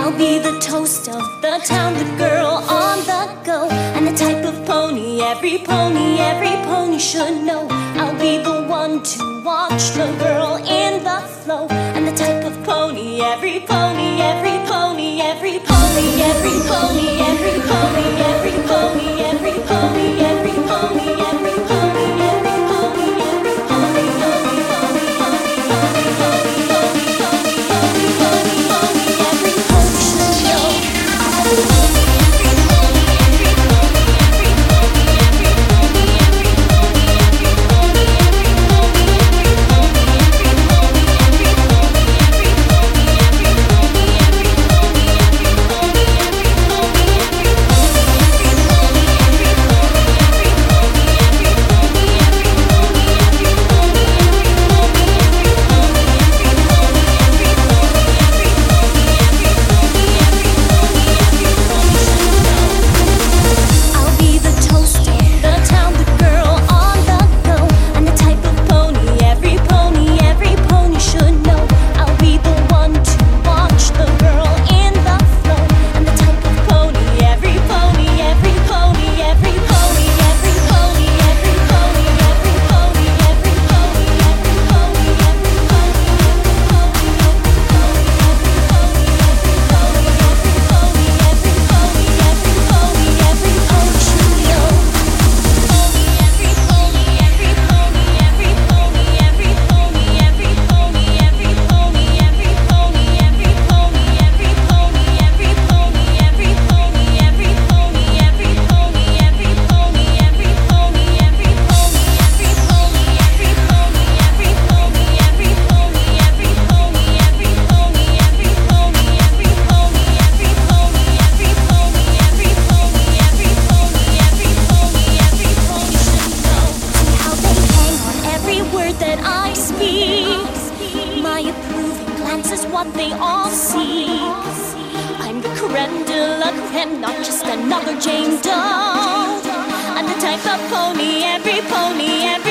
I'll be the toast of the town, the girl on the go, and the type of pony every pony should know. I'll be the one to watch the girl in the flow, and the type of pony every pony, every pony, every pony, every pony, every pony, every pony, every pony, every pony, every pony, every pony, every what they all see. I'm the creme de la creme, not just another Jane Doe. I'm the type of pony, every